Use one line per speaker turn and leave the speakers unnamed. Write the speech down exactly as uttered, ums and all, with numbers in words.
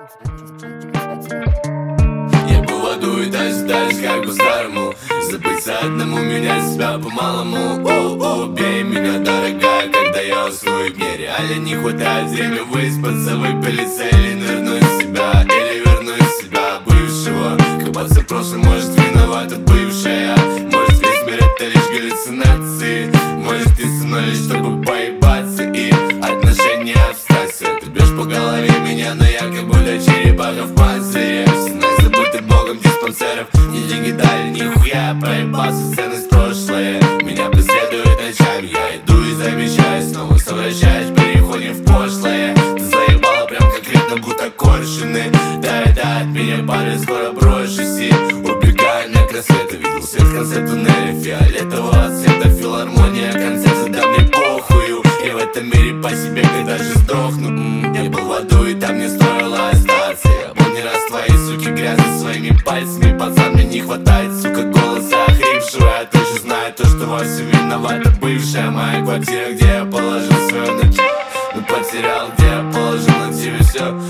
Я был в аду и дальше, дальше, как по-старому. Забыться одному, менять себя по-малому. О, убей меня, дорогая, когда я усну, и мне реально не хватает времени выспаться, выпилиться или нырнуть в себя, или вернуть в себя бывшего. Копаться в прошлом, может, виновата бывшая. Может, весь мир это лишь галлюцинации. Может, ты со мной лишь чтобы поебаться, и отношения абстракция. Ты бьешь по голове меня, но я как будто черепаха в панцире. Все нас забыты богом диспансеров. Ни деньги дали, нихуя, проебался ценность прошлое. Меня преследует ночами, я иду и замечаю, снова совращаюсь, переходим в пошлое. Ты заебала прям конкретно, будто коршуны. Да, да, от меня пары скоро брошусь и убегаю на красоты. Видел свет в конце туннеля фиолетового цвета, филармония, концерт, да мне похую. И в этом мире по себе когда же сдохну. М-м, я был в аду и там не стоило остаться. Я был не раз твои суки грязны своими пальцами. Пацан, мне не хватает, сука, голоса охрипшего. Я точно знаю то, что во всем виновата бывшая моя квартира, где я положил свое начало. Ну потерял, где я положил на тебе все.